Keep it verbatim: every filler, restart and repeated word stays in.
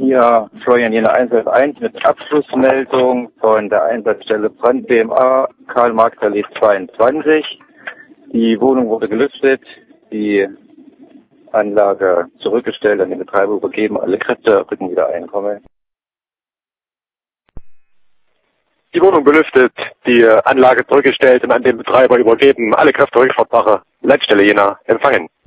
Ja, Florian Jena eins eins mit Abschlussmeldung von der Einsatzstelle Brand B M A, Karl-Marx-Allee zweiundzwanzig. Die Wohnung wurde gelüftet, die Anlage zurückgestellt, an den Betreiber übergeben, alle Kräfte rücken wieder ein. Komme. Die Wohnung belüftet, die Anlage zurückgestellt und an den Betreiber übergeben, alle Kräfte Rückfahrtwache, Leitstelle Jena, empfangen.